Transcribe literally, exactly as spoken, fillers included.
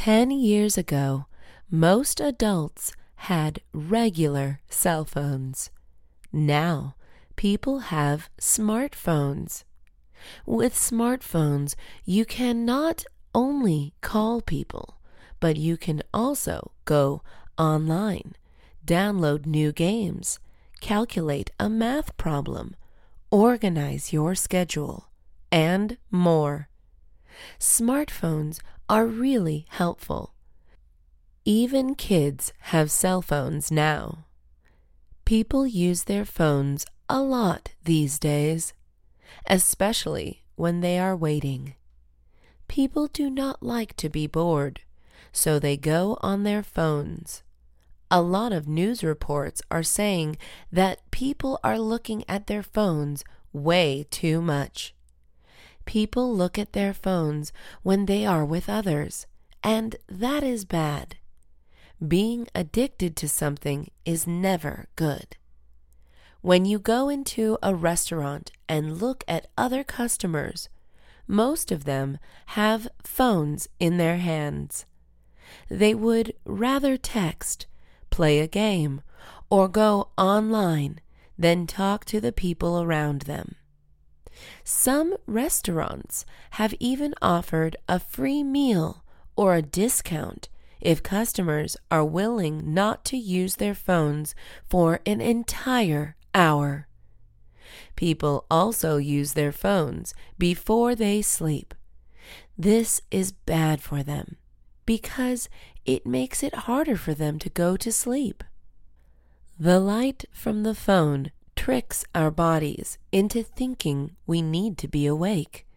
Ten years ago, most adults had regular cell phones. Now, people have smartphones. With smartphones, you can not only call people, but you can also go online, download new games, calculate a math problem, organize your schedule, and more. Smartphones are really helpful. Even kids have cell phones now. People use their phones a lot these days, especially when they are waiting. People do not like to be bored, so they go on their phones. A lot of news reports are saying that people are looking at their phones way too much. People look at their phones when they are with others, and that is bad. Being addicted to something is never good. When you go into a restaurant and look at other customers, most of them have phones in their hands. They would rather text, play a game, or go online than talk to the people around them. Some restaurants have even offered a free meal or a discount if customers are willing not to use their phones for an entire hour. People also use their phones before they sleep. This is bad for them because it makes it harder for them to go to sleep. The light from the phone tricks our bodies into thinking we need to be awake.